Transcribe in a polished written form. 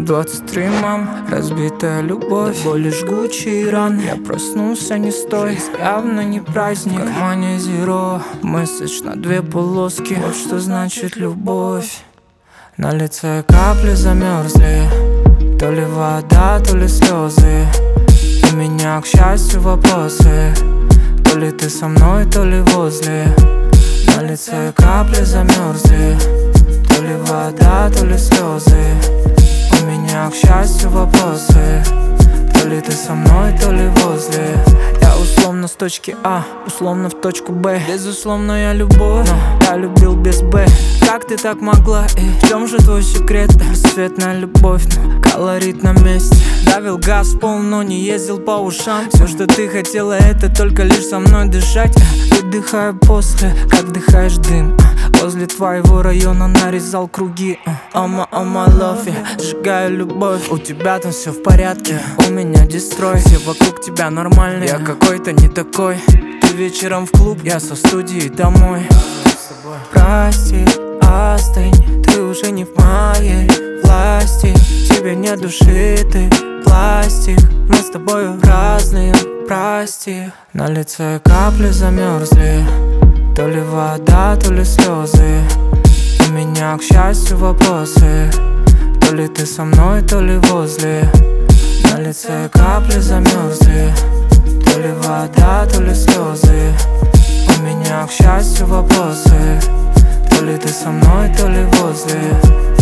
23, мам, разбитая любовь, боли жгучие раны. Я проснулся не с той, явно не праздник. В кармане зеро, месседж на 2 полоски. Вот что значит любовь. На лице капли замерзли, то ли вода, то ли слезы. У меня, к счастью, вопросы, то ли ты со мной, то ли возле. На лице капли замерзли, то ли вода, то ли слезы. У меня, к счастью, вопросы, то ли ты со мной, то ли возле. Я условно с точки А, условно в точку Б. Безусловная любовь, но я любил без Б. Как ты так могла? В чем же твой секрет? Бесцветная любовь, но колорит на месте. Давил газ в пол, но не ездил по ушам. Все, что ты хотела, это только лишь со мной дышать. Выдыхаю после, как вдыхаешь дым. Возле твоего района нарезал круги. Oh my love, я сжигаю любовь. У тебя там все в порядке, у меня дестрой. Все вокруг тебя нормальные, я какой-то не такой. Ты вечером в клуб, я со студии домой. Прости, остынь, ты уже не в моей власти. Тебе нет души, ты пластик. Мы с тобою разные, прости. На лице капли замерзли, то ли вода, то ли слезы. У меня, к счастью, вопросы, то ли ты со мной, то ли возле. На лице капли замерзли, то ли вода, то ли слезы. У меня, к счастью, вопросы, то ли ты со мной, то ли возле.